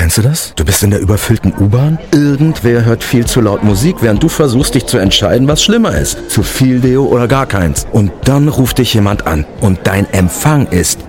Kennst du das? Du bist in der überfüllten U-Bahn. Irgendwer hört viel zu laut Musik, während du versuchst, dich zu entscheiden, was schlimmer ist. Zu viel Deo oder gar keins. Und dann ruft dich jemand an. Und dein Empfang ist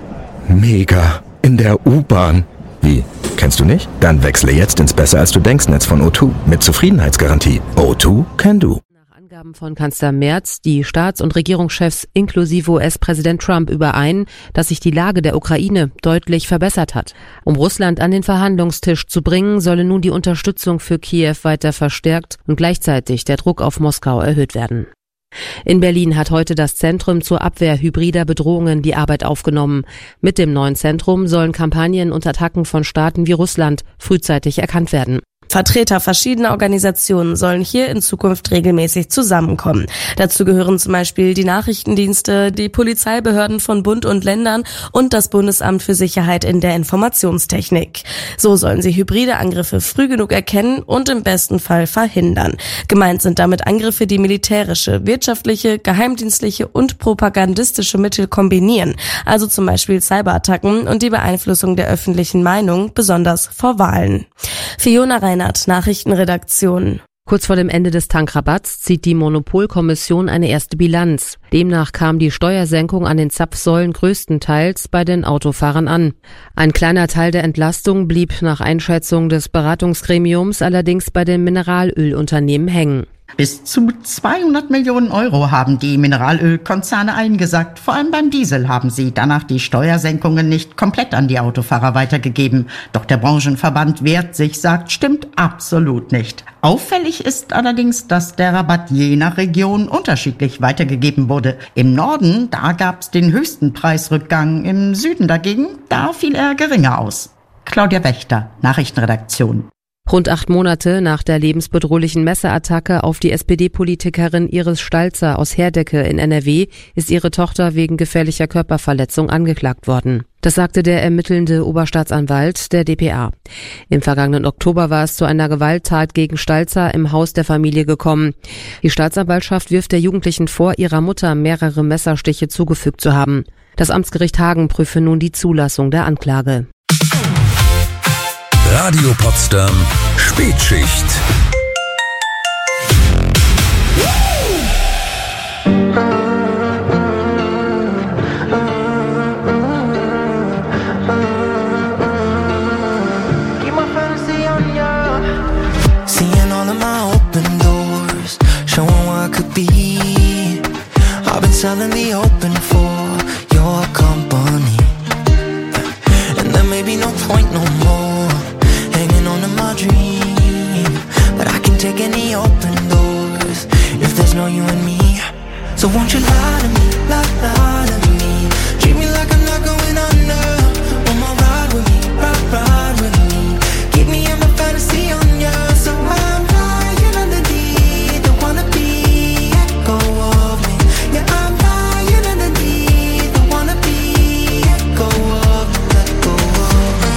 mega. In der U-Bahn. Wie? Kennst du nicht? Dann wechsle jetzt ins Besser-als-du-denkst-Netz von O2 mit Zufriedenheitsgarantie. O2 can do. Angaben von Kanzler Merz, die Staats- und Regierungschefs inklusive US-Präsident Trump überein, dass sich die Lage der Ukraine deutlich verbessert hat. Um Russland an den Verhandlungstisch zu bringen, solle nun die Unterstützung für Kiew weiter verstärkt und gleichzeitig der Druck auf Moskau erhöht werden. In Berlin hat heute das Zentrum zur Abwehr hybrider Bedrohungen die Arbeit aufgenommen. Mit dem neuen Zentrum sollen Kampagnen und Attacken von Staaten wie Russland frühzeitig erkannt werden. Vertreter verschiedener Organisationen sollen hier in Zukunft regelmäßig zusammenkommen. Dazu gehören zum Beispiel die Nachrichtendienste, die Polizeibehörden von Bund und Ländern und das Bundesamt für Sicherheit in der Informationstechnik. So sollen sie hybride Angriffe früh genug erkennen und im besten Fall verhindern. Gemeint sind damit Angriffe, die militärische, wirtschaftliche, geheimdienstliche und propagandistische Mittel kombinieren, also zum Beispiel Cyberattacken und die Beeinflussung der öffentlichen Meinung, besonders vor Wahlen. Fiona Reinhardt, Nachrichtenredaktion. Kurz vor dem Ende des Tankrabatts zieht die Monopolkommission eine erste Bilanz. Demnach kam die Steuersenkung an den Zapfsäulen größtenteils bei den Autofahrern an. Ein kleiner Teil der Entlastung blieb nach Einschätzung des Beratungsgremiums allerdings bei den Mineralölunternehmen hängen. Bis zu 200 Millionen Euro haben die Mineralölkonzerne eingesackt. Vor allem beim Diesel haben sie danach die Steuersenkungen nicht komplett an die Autofahrer weitergegeben. Doch der Branchenverband wehrt sich, sagt, stimmt absolut nicht. Auffällig ist allerdings, dass der Rabatt je nach Region unterschiedlich weitergegeben wurde. Im Norden, da gab's den höchsten Preisrückgang. Im Süden dagegen, da fiel er geringer aus. Claudia Wächter, Nachrichtenredaktion. Rund 8 Monate nach der lebensbedrohlichen Messerattacke auf die SPD-Politikerin Iris Stalzer aus Herdecke in NRW ist ihre Tochter wegen gefährlicher Körperverletzung angeklagt worden. Das sagte der ermittelnde Oberstaatsanwalt der dpa. Im vergangenen Oktober war es zu einer Gewalttat gegen Stalzer im Haus der Familie gekommen. Die Staatsanwaltschaft wirft der Jugendlichen vor, ihrer Mutter mehrere Messerstiche zugefügt zu haben. Das Amtsgericht Hagen prüfe nun die Zulassung der Anklage. Radio Potsdam Spätschicht. Seeing all of my open doors, showing what I could be. I've been silently open for your company, and there may be no point no more hanging on to my dream, but I can take any open doors if there's no you and me. So won't you lie to me, lie to me, treat me like I'm not going under. Won't you ride with me, ride with me, keep me in my fantasy on ya. So I'm lying underneath the wannabe echo of me. Yeah, I'm lying underneath the wannabe echo of me. Let go of me.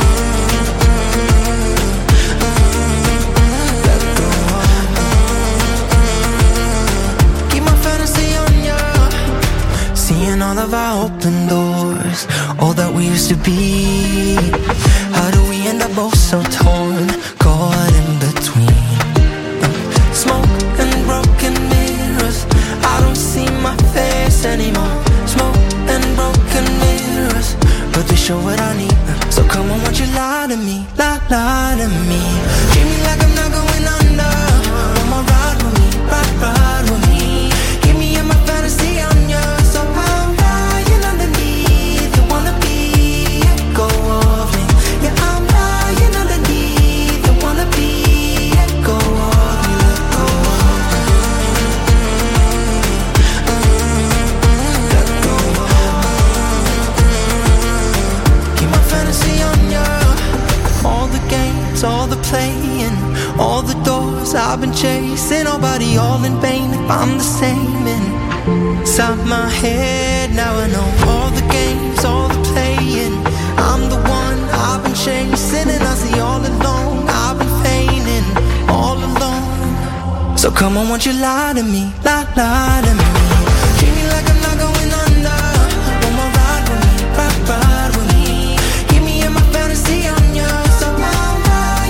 Seeing all of our open doors, all that we used to be. How do we end up both so torn, caught in between? Smoke and broken mirrors, I don't see my face anymore. Smoke and broken mirrors, but they show what I need. So come on, won't you lie to me, lie to me, treat me like I'm not going under. One more ride with me, ride with me, keep me in my fantasy on ya. So I'm lying underneath the wannabe echo of me. Yeah, I'm lying underneath the wannabe echo of me. Let go let go keep my fantasy on ya. All the games, all the playing, all the doors I've been chasing, nobody all in vain if I'm the same inside my head. Now I know all the games, all the playing, I'm the one I've been chasing, and I see all along I've been feigning all alone. So come on, won't you lie to me, lie to me, treat me like I'm not going under. One more ride with me, ride with me, keep me in my fantasy on ya. So I'm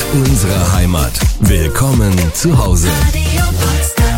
unserer Heimat. Willkommen zu Hause. Radio Potsdam.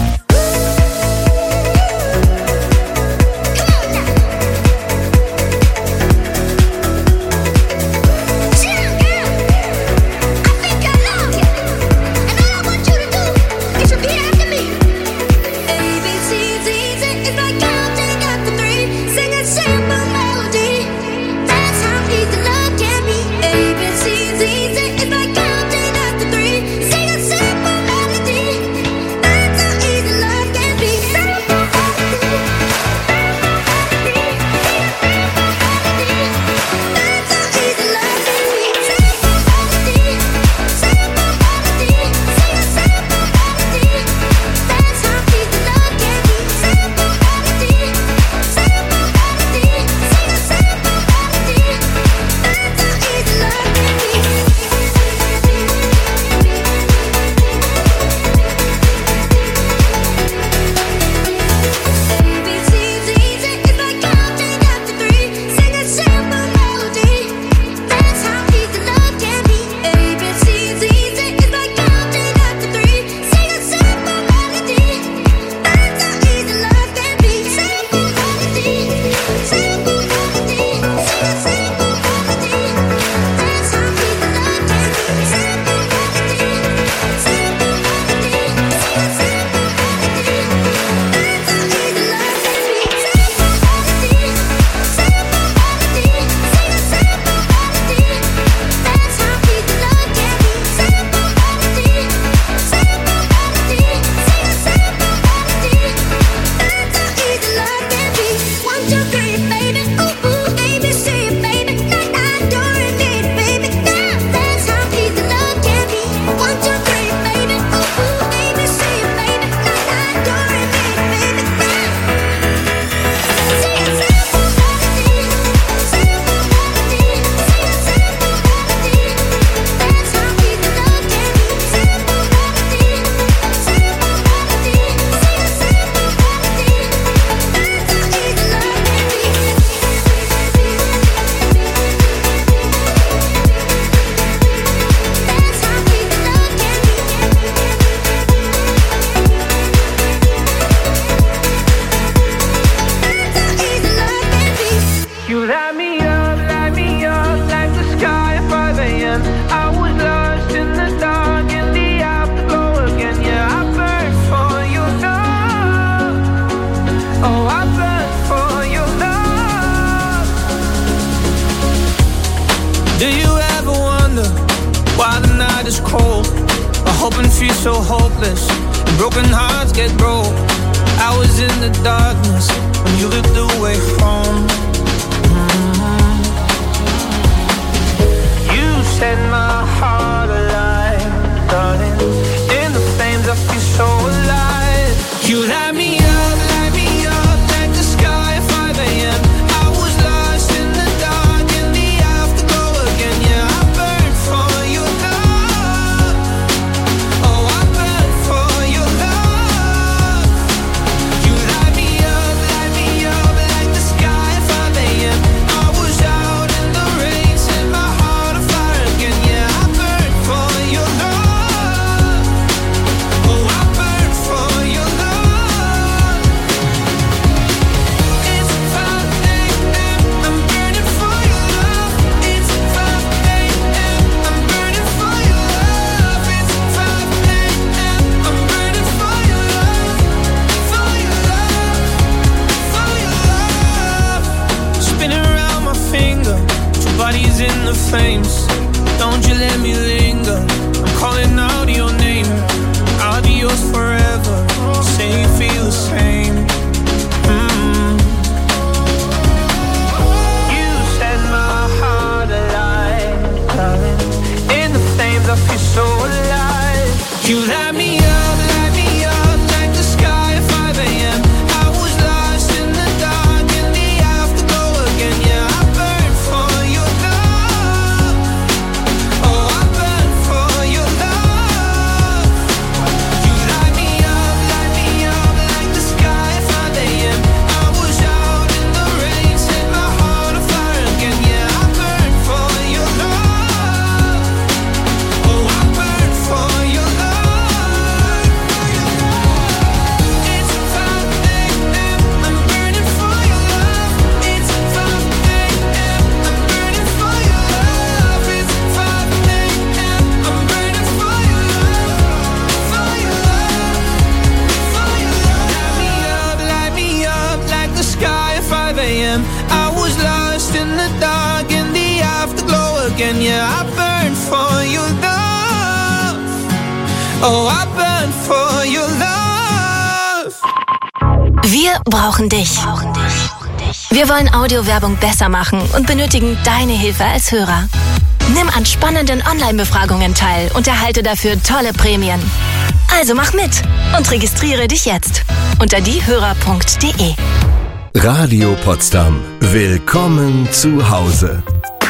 Oh, I burn for your love. Wir brauchen dich. Wir wollen Audiowerbung besser machen und benötigen deine Hilfe als Hörer. Nimm an spannenden Online-Befragungen teil und erhalte dafür tolle Prämien. Also mach mit und registriere dich jetzt unter diehörer.de. Radio Potsdam. Willkommen zu Hause.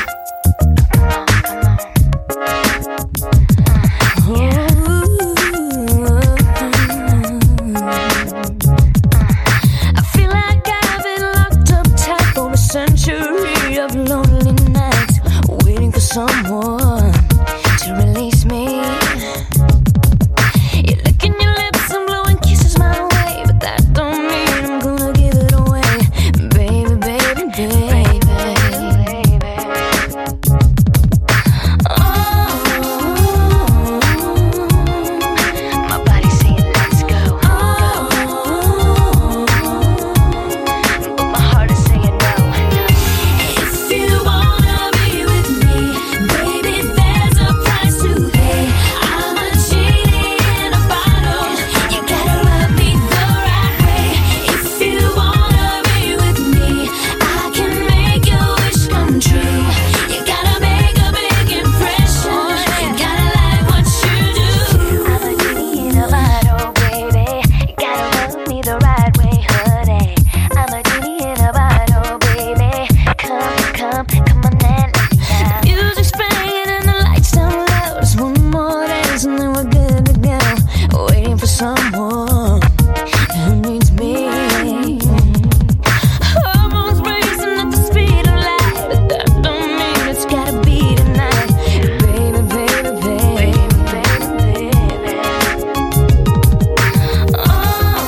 Someone to release me. You're licking your lips and blowing kisses my way, but that don't mean I'm gonna give it away, baby, baby, baby, baby. Oh, my body's saying let's go. Oh, but my heart is saying no. If you wanna be with me, baby, there's a price to pay. I'm a genie in a bottle. You gotta rub me the right way. If you wanna be with me, I can make your wish come true. You gotta make a big impression. You gotta like what you do. I'm a genie in a bottle, baby. You gotta rub me the right way, honey. I'm a genie in a bottle, baby. Come on and let me out. Music's playing and the lights down low. Just one more dance and then we're good to go. Waiting for someone who needs me. Hormones racing at the speed of light, but that don't mean it's gotta be tonight. Baby, baby, baby, baby, baby. Oh,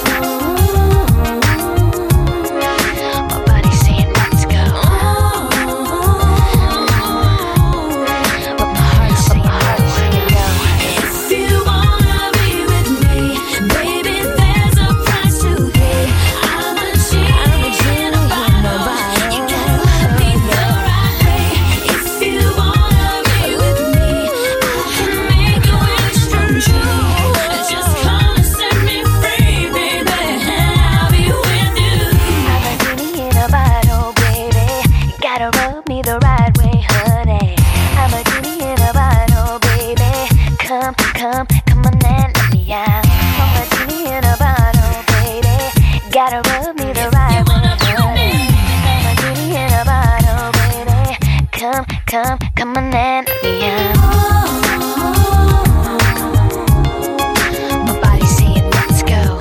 my body's saying let's go. But my heart's saying no. If you wanna be with me, baby, there's a price to pay. I'm a genie in a bottle. You gotta love me the right way. If you wanna be with me, I can make your wish come true. Just come and set me free, baby, and I'll be with you. I'm a genie in a bottle, baby. You gotta rub me the right way, honey. I'm a genie in a bottle, baby. Come on and let me out. I'm a genie in a bottle, baby. Gotta rub me the right way, honey. I'm a genie in a bottle, baby. Come on and let me out. My body's saying let's go,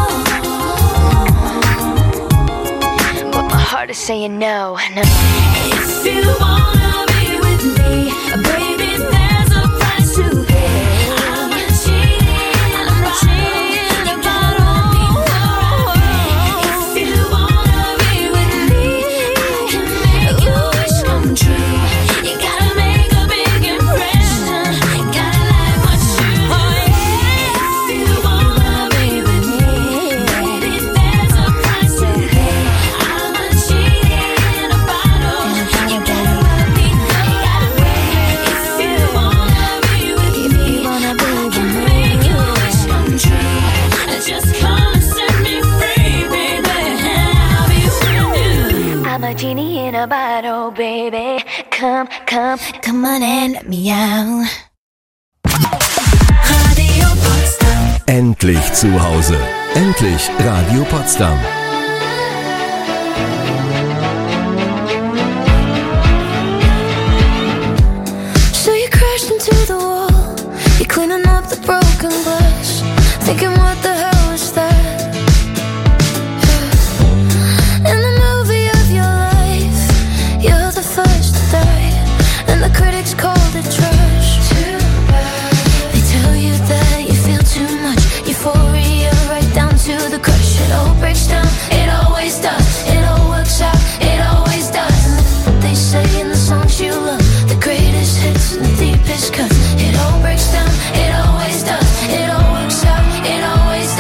but my heart is saying no. If you wanna be with me, baby, there's a price to pay. I'm a genie in a bottle. If you wanna be with me, I can make your wish come true. You gotta make a big impression. You gotta like what you do. If you wanna be with me, baby, there's a price to pay. I'm a genie in a bottle. You gotta rub me the right way. If you wanna be with me, I can make your wish come true. Just come and set me free, baby, and I'll be with you. I'm a genie in a bottle, baby. Come on and let me out. Radio Potsdam. Endlich zu Hause. Endlich Radio Potsdam. So you crashed into the wall. You're cleaning up the broken glass, thinking what the hell was that? In the movie of your life, you're the first to die, and the critics called it trash. They tell you that you feel too much euphoria, right down to the crush. It all breaks down, it always does. It all works out, it always does. And they say in the songs you love, the greatest hits and the deepest cuts. It all breaks down, it always does. It all works out, it always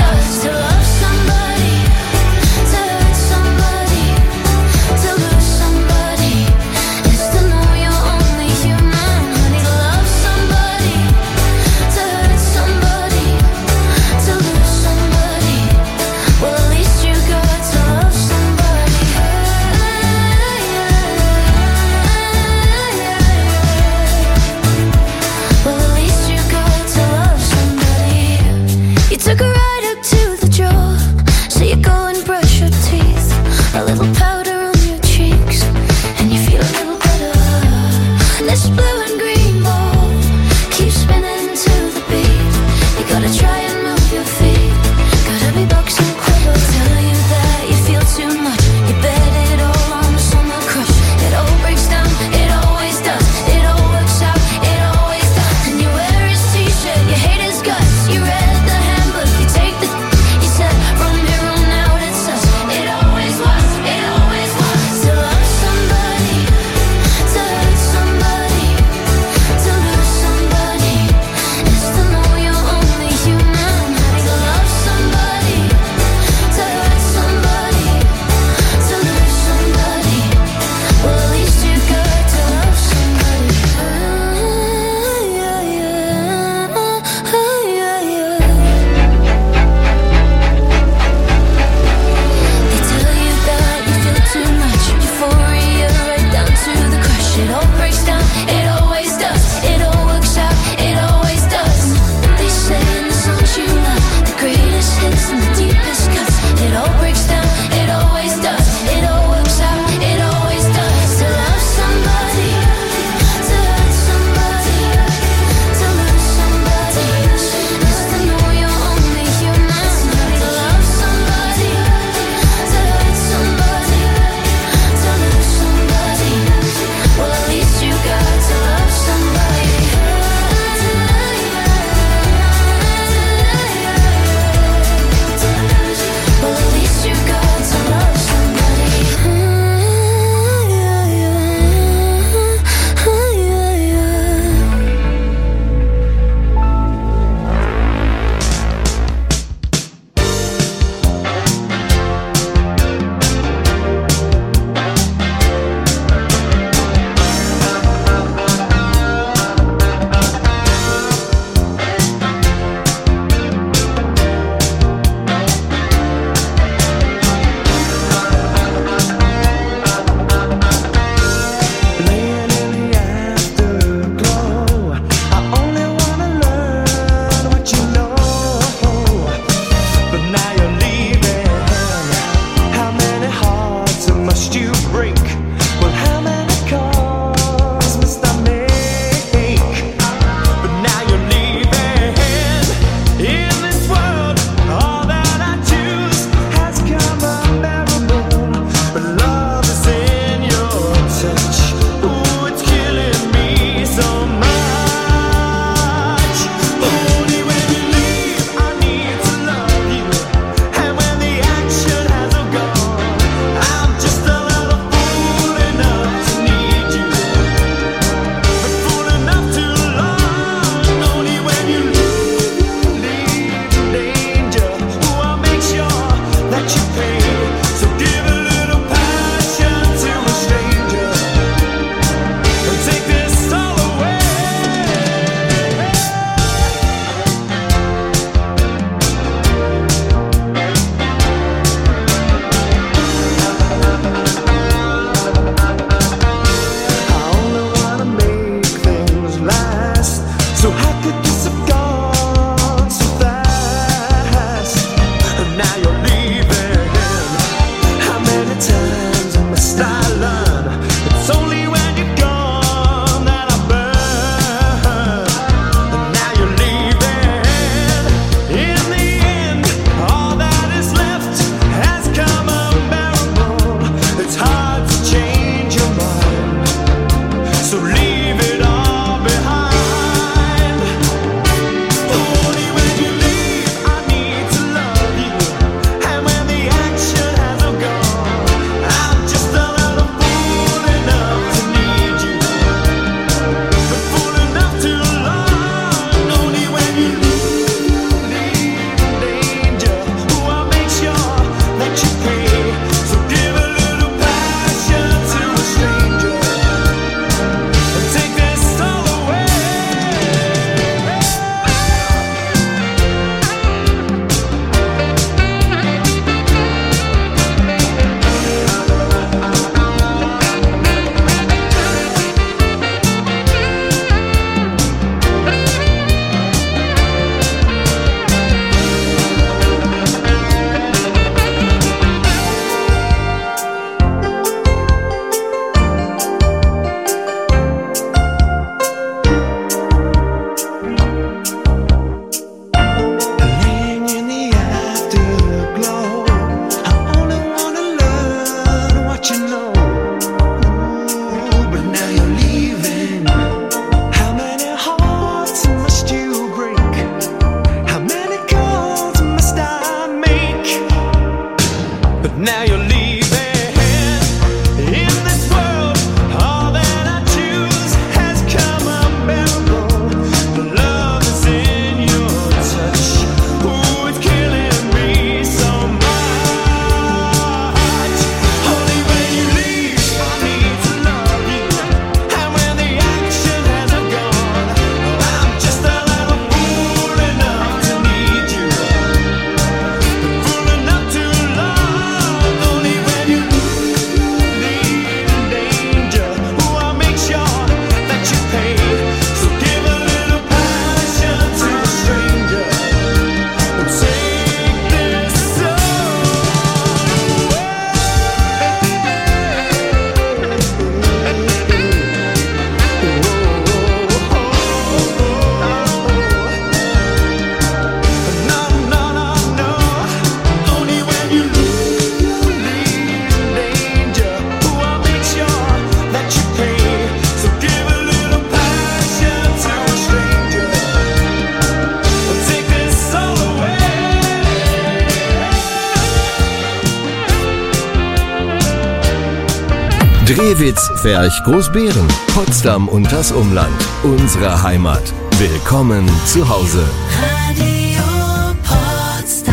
Drehwitz, Ferch, Großbeeren, Potsdam und das Umland. Unsere Heimat. Willkommen zu Hause. Radio Potsdam.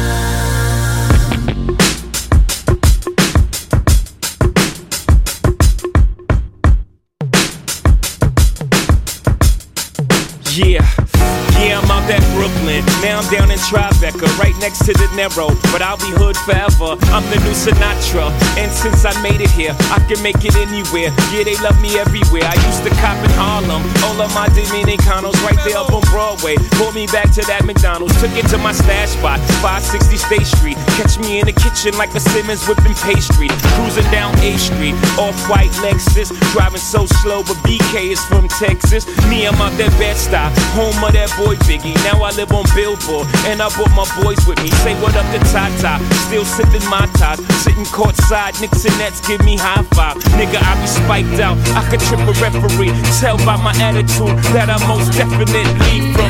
Yeah, I'm out at Brooklyn. Now I'm down in Tribeca, right next to the Narrow. But I'll be hood forever. I'm the new Sinatra. And since I made it here, I can make it anywhere. Yeah, they love me everywhere. I used to cop in Harlem. All of my Dominicanos right there up on Broadway. Pulled me back to that McDonald's. Took it to my stash spot, 560 State Street. Catch me in the kitchen like a Simmons whipping pastry. Cruising down A Street, off-white Lexus. Driving so slow, but BK is from Texas. Me, I'm out that Bed-Stuy, home of that boy Biggie. Now I live on Billboard, and I brought my boys with me. Say what up to Tata, still sipping my ties. Sitting courtside, Knicks and Nets give me high five. Nigga, I be spiked out, I could trip a referee. Tell by my attitude that I most definitely from.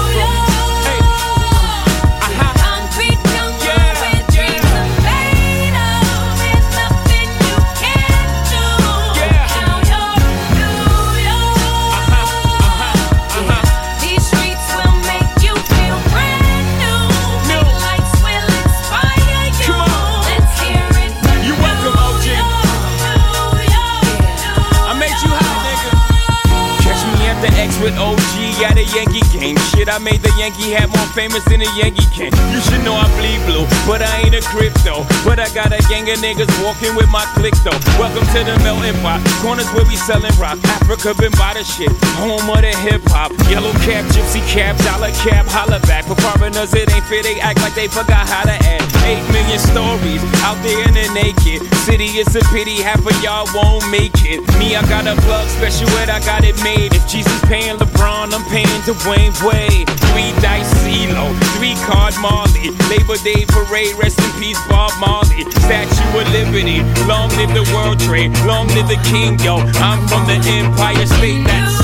With OG at a Yankee game. Shit, I made the Yankee hat more famous than a Yankee can. You should know I bleed blue, but I ain't a crypto. But I got a gang of niggas walking with my click though. Welcome to the melting pot. Corners where we selling rock. Africa been by the shit. Home of the hip hop. Yellow cap, gypsy cap, dollar cap, holla back. For foreigners it ain't fair, they act like they forgot how to act. 8 million stories out there in the naked city. It's a pity half of y'all won't make it. Me, I got a plug special ed, I got it made. If Jesus paying LeBron, I'm paying Dwayne Wade. 3 dice CeeLo, 3 card Marley. Labor Day parade, rest in peace Bob Marley. Statue of Liberty, long live the World Trade, long live the King, yo. I'm from the Empire State, that's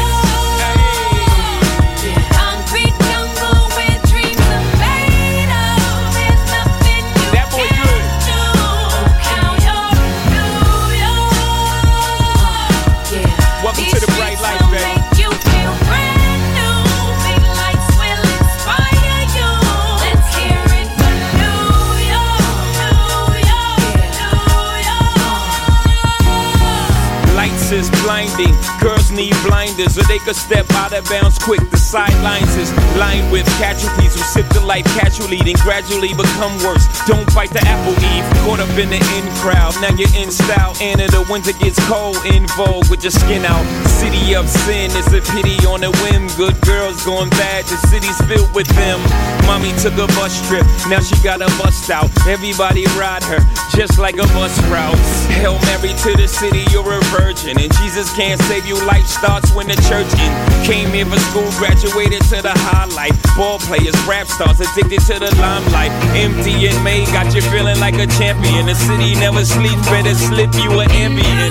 is blinding. Girls need blinders so they could step out of bounds quick. The sidelines is lined with casualties who sip the life casually, then gradually become worse. Don't bite the apple, Eve. Caught up in the in crowd, now you're in style. And in the winter gets cold, in vogue with your skin out. City of sin, it's a pity on a whim. Good girls going bad, the city's filled with them. Mommy took a bus trip, now she got a bust out. Everybody ride her, just like a bus route. Hail Mary to the city, you're a virgin. And Jesus can't save you, life starts when the church in. Came here for school, graduated to the highlight. Ball players, rap stars, addicted to the limelight. Empty and May, got you feeling like a champion. The city never sleeps, better slip you an ambient.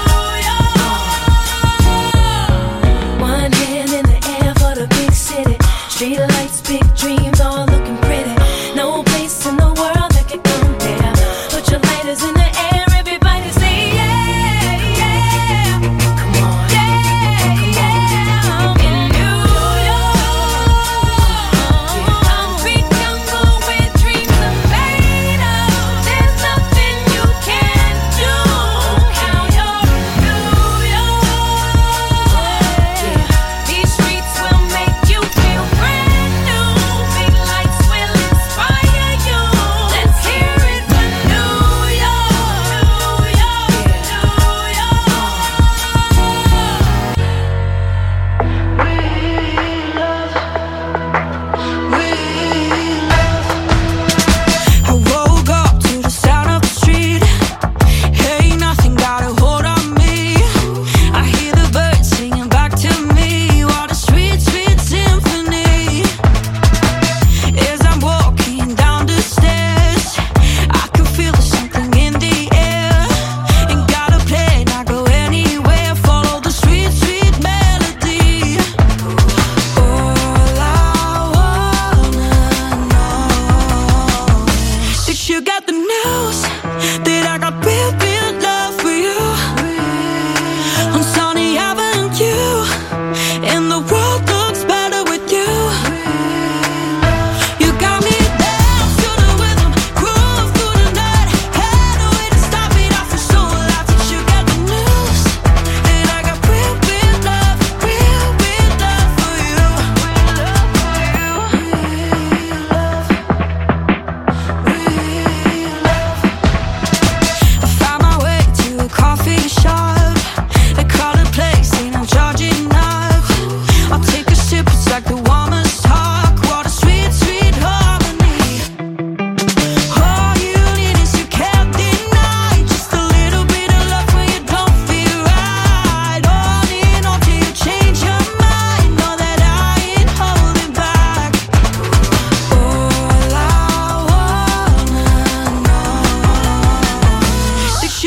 One hand in the air for the big city.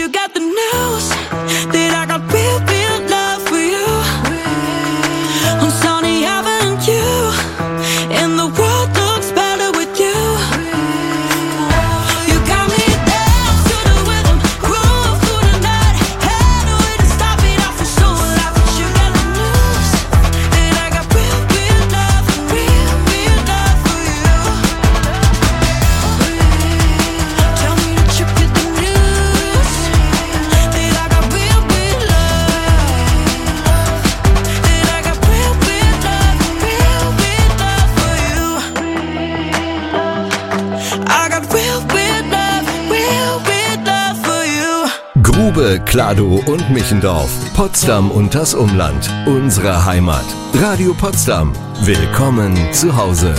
you got the news that I got real, real love for you. On Sunny Avenue, and the world looks better with you. You got me dance to the rhythm, groove through the night. Had no way to stop it, I feel so alive. You got the news that I got real, real love, real, real love for you. Tell me that you get the news that I got real, real love. That I got real, real love, real, real love for you. I got real, real love for you. Grube, Klado und Michendorf. Potsdam und das Umland. Unsere Heimat. Radio Potsdam. Willkommen zu Hause.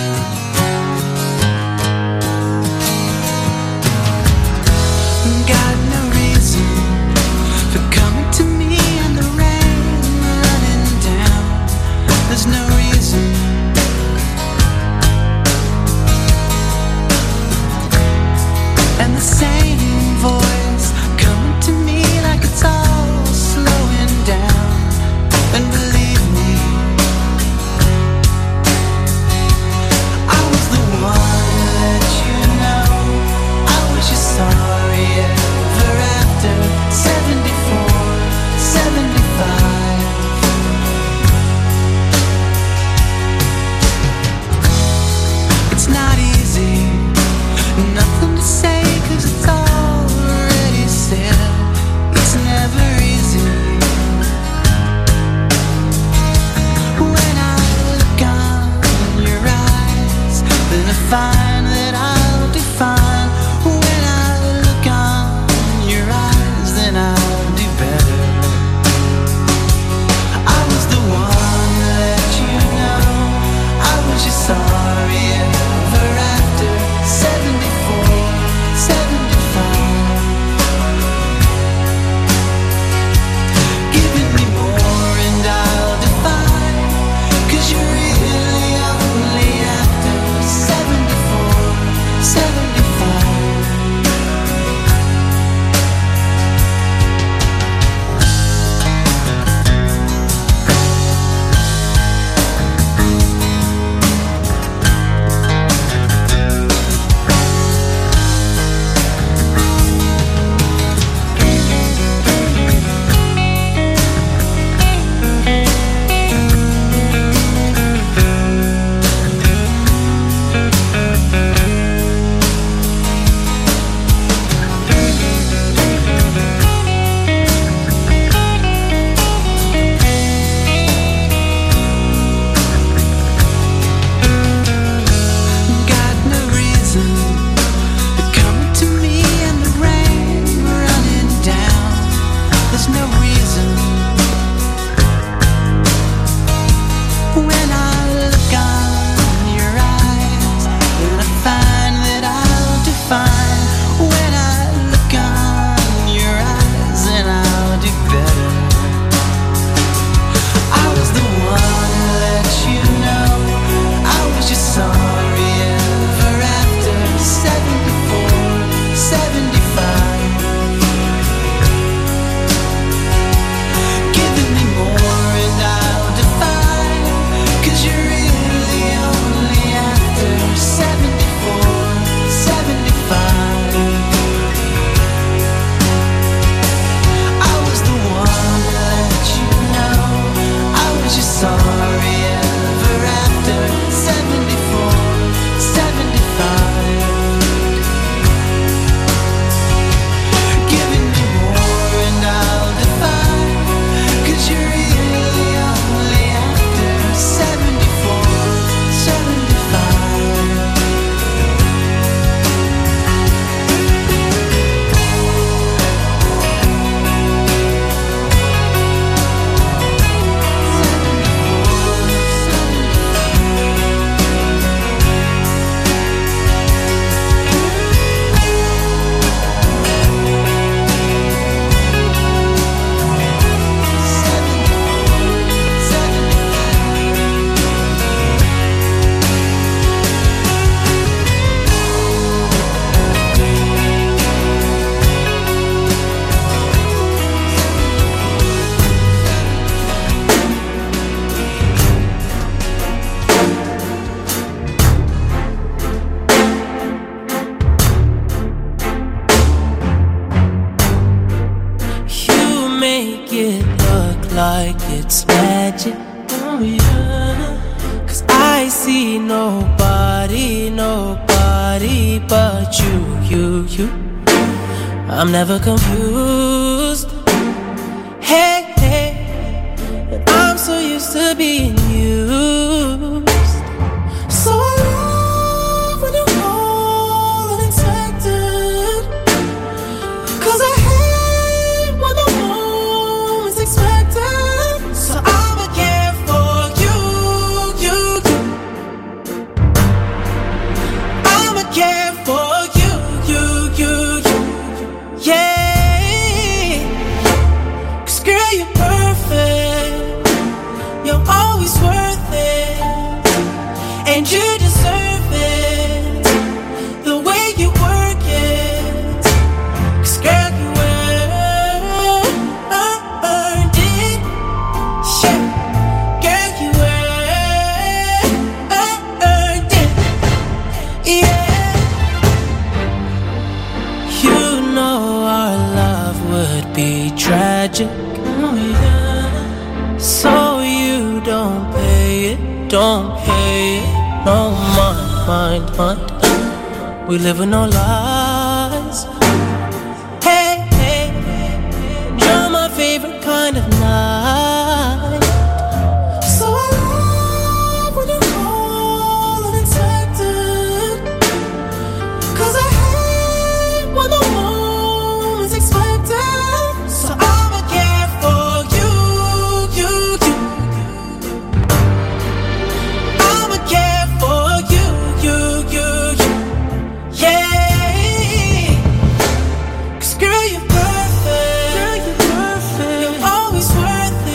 Got no reason for coming to me in the rain, running down. There's no reason. And the same voice coming to me like it's all slowing down. And believe me, like it's magic. Oh yeah. 'Cause I see nobody but you. I'm never confused. Hey, and I'm so used to being used. So I love when you call unexpected. 'Cause I hate when the moment's expected. So I'ma care for you. I'ma care for you. Yeah. 'Cause girl, you're perfect. You're always worth it. And you deserve it. The way you work it. 'Cause girl, you earned it. Yeah. Girl, you earned it. Yeah. You know our love would be tragic. Oh yeah. So you don't pay it. No mind. We live with no lies. Hey, you're my favorite kind of night. So I love when you call unexpected. 'Cause I hate when the moment's expected. So I'ma care for you. I'ma care for you. Yeah. 'Cause girl, you're perfect. You're always worth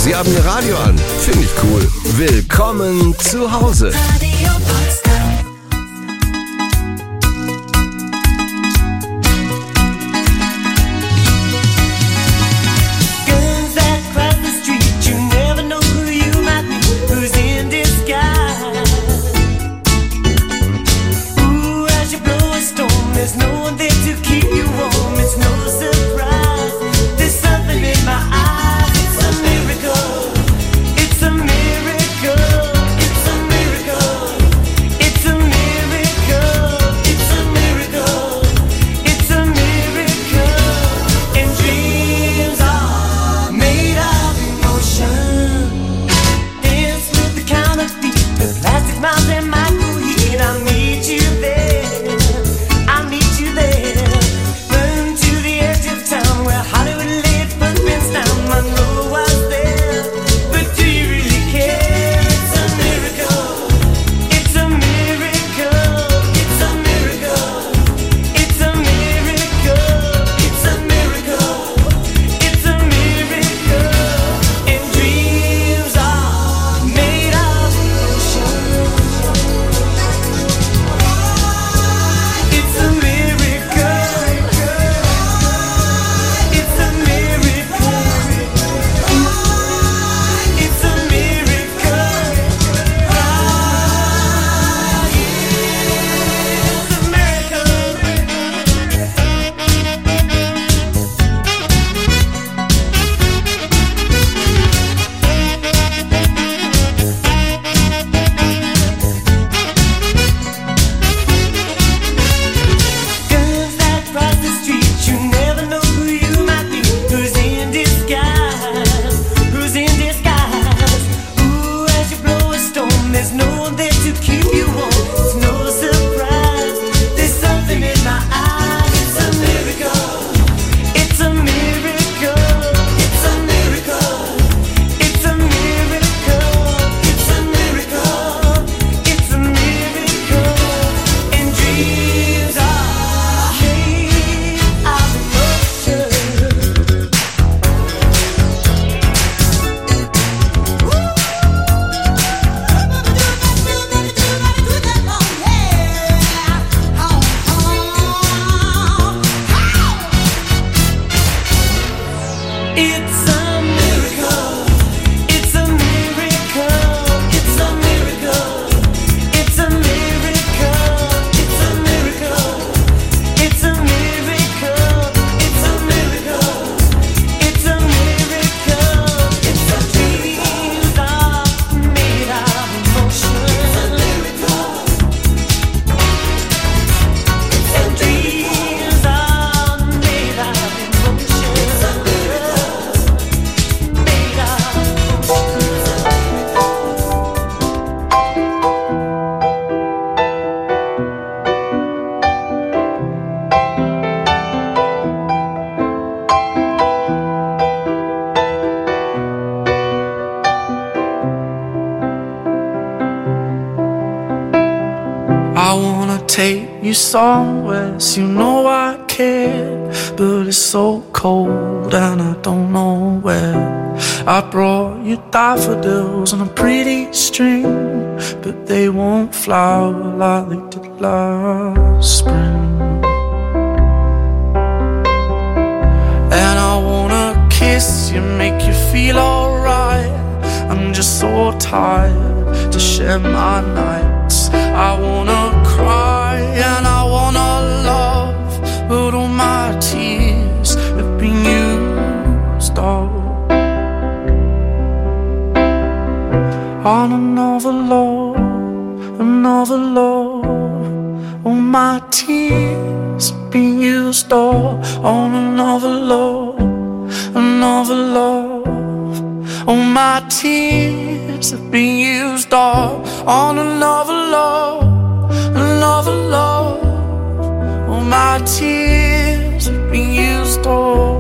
Sie haben Ihr Radio an. Finde ich cool. Willkommen zu Hause. Radio Potsdam. Guns that cross the street, you never know who you might be, who's in disguise. Ooh, as you blow a storm, there's no one there to keep you warm. It's no surprise, there's something in my eyes. It's a miracle. It's a miracle. It's a miracle. It's a miracle. It's a miracle. It's a miracle. And dreams are made of emotion. Dance with the counterfeit, the plastic miles and microheat. I meet you there. I meet you there. Run to the edge of town where Hollywood laid footprints down. Monroe was there, but do you really care? It's a miracle. It's a miracle. It's a miracle. It's a miracle. It's a miracle. It's a miracle. And dreams are made of emotion. It's a miracle. It's a miracle. It's a miracle. Guns that cross the street, you never know who you might be, who's in disguise, who's in disguise. Ooh, as you blow a storm, there's no one there to keep you warm. It's no surprise, there's something in my eyes. It's a miracle. It's a miracle. It's a miracle. It's a miracle. It's a miracle. It's a miracle. And dreams are made of emotion. It's a miracle. It's a miracle. It's a miracle. It's a miracle. It's a miracle. It's a miracle. It's a miracle. It's a miracle. It's a dreams are made of emotion. It's a miracle. And dreams are made of emotion. It's a miracle. Made of emotion. I wanna take you somewhere, so you know I care, but it's so cold and I don't know where. I brought you daffodils on a pretty string, but they won't flower like they did last spring. And I wanna kiss you, make you feel alright. I'm just so tired to share my nights. I wanna cry and I wanna love, but all my tears have been used up on another love, another love. All my tears have been used up on another love, another love. All my tears have been used up on another love, another love. All my tears have been used up.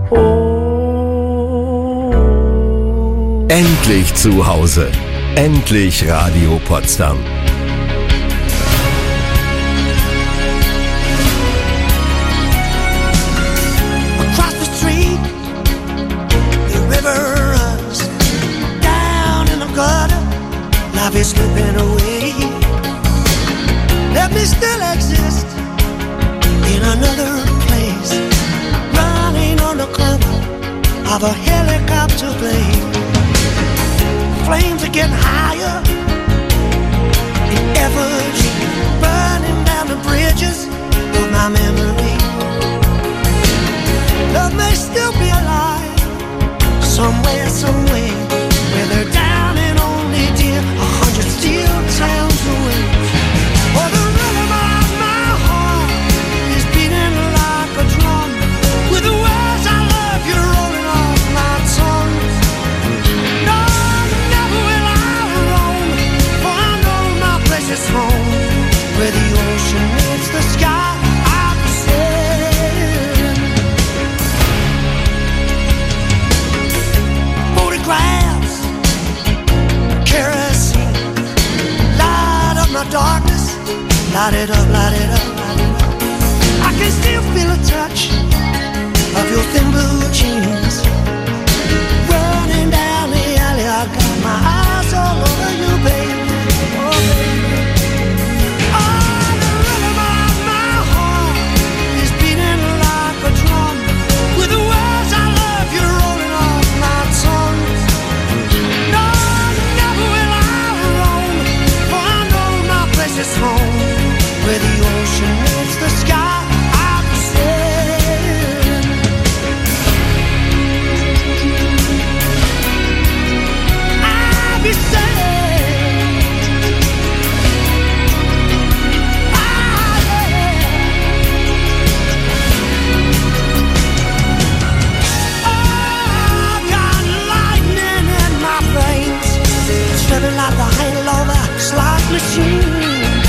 Endlich zu Hause. Endlich Radio Potsdam. Across the street, the river runs down in the gutter. Life is slipping away. Let me still exist in another place, running on the cover of a helicopter plane. Flames are getting higher in efforts, burning down the bridges of my memory. Love may still be alive somewhere, somewhere, where they're down and only dear 100 steel towns away. Oh, the rhythm of my heart is beating like a drum, with the words I love you rolling off my tongue. No, never will I roam, for I know my place is home, where the ocean meets the sky. I'll be sailing. Photographs, kerosene, light up my darkness, light it up, light it up, light it up. I can still feel a touch of your thin blue jeans, running down the alley. I got my eyes all over you, baby. Oh, baby. Oh, the rhythm of my heart is beating like a drum, with the words I love you rolling off my tongue. No, never will I roam, for I know my place is home, where the ocean meets the sky. I'll be sailing. I'll be sailing. I got lightning in my veins, swimming like the hangover slot machine.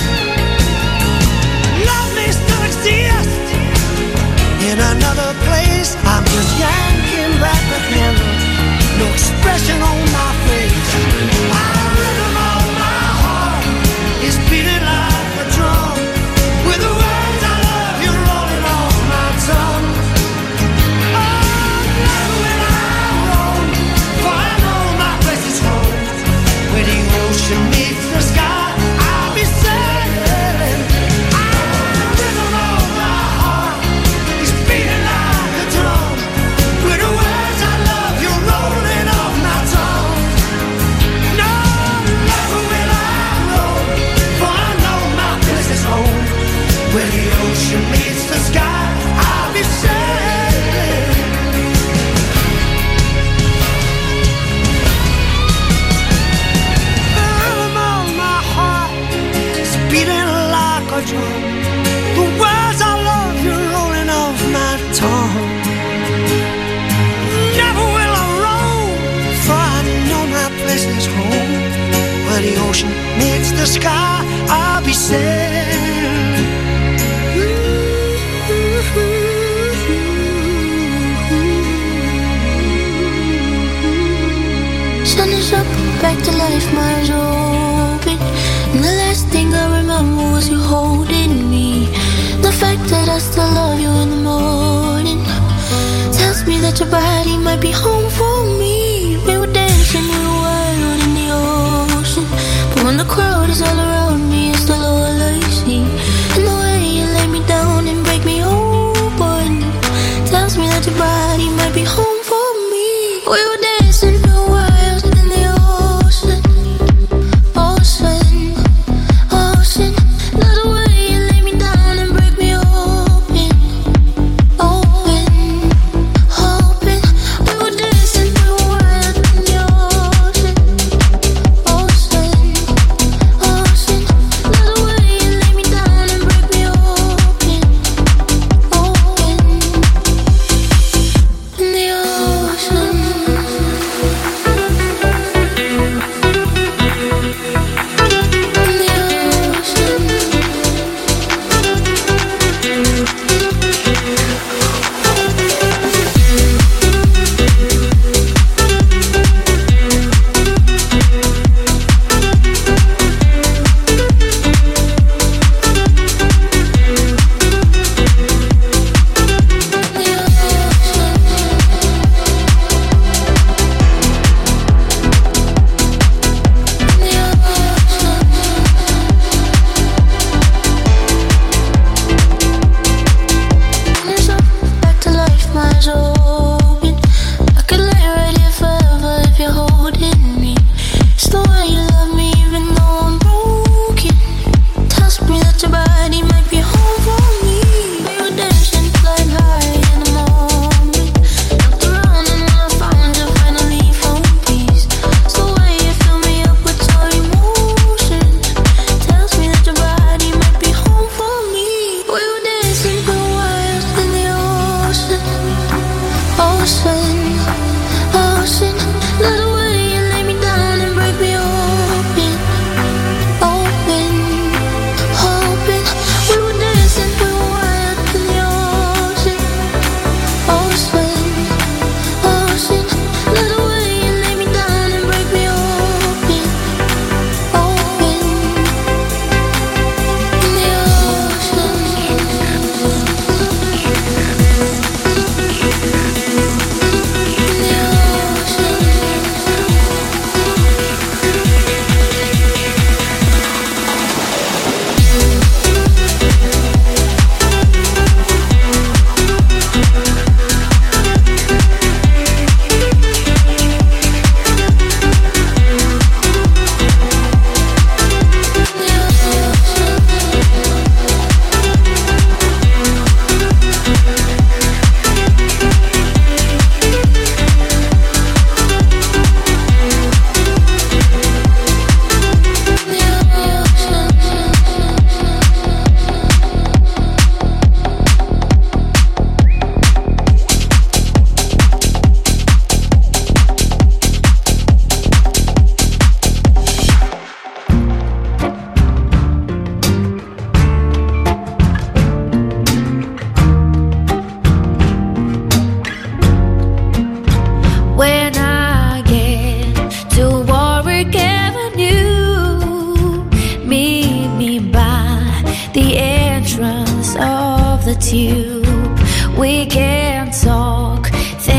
Love may still exist in another place. I'm just yanking back the handle, no expression on my face. The rhythm of my heart is beating like a drum, with the words I love you rolling off my tongue. Oh, never will I roam, for I know my place is home, where the ocean meets the sky. I'll be sailing. The rhythm of my heart is beating like a drum, with the words I love you rolling off my tongue. No, never will I roam, for I know my place is home, where the ocean meets the sky. I'll be sailing. The rhythm of my heart is beating like a drum, the words I love you rolling off my tongue. Never will I roam, for I know my place is home, where the ocean meets the sky. I'll be sailing. Sun is up, back to life, my eyes open. And the last thing I remember was you holding me. The fact that I still love you in the morning tells me that your body might be home for me. We were dancing, we were wild in the ocean, but when the crowd is all around me, it's still all I see. And the way you lay me down and break me open tells me that your body might be home for me. We were dancing, we were wild in the ocean, ocean, ocean. Love the way you lay me down and break me open, open, open. We were dancing.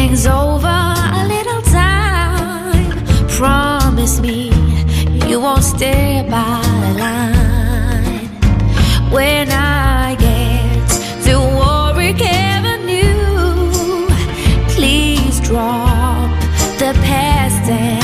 things over a little time. Promise me you won't stay by the line. When I get to Warwick Avenue, please drop the past and